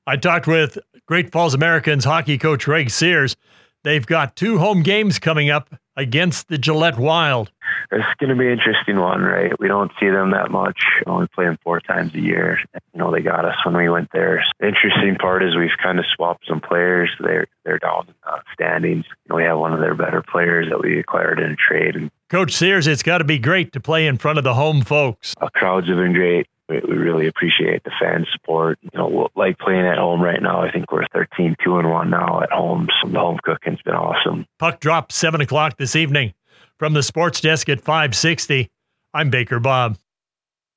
I talked with Great Falls Americans hockey coach Greg Sears. They've got 2 home games coming up against the Gillette Wild. It's going to be an interesting one, right? We don't see them that much. We only play them 4 times a year. They got us when we went there. The interesting part is we've kind of swapped some players. They're down in the standings. We have one of their better players that we acquired in a trade. And Coach Sears, it's got to be great to play in front of the home folks. Our crowds have been great. We really appreciate the fan support. Like playing at home right now. I think we're 13-2-1 now at home. So the home cooking's been awesome. Puck drop 7 o'clock this evening. From the sports desk at 560, I'm Baker Bob.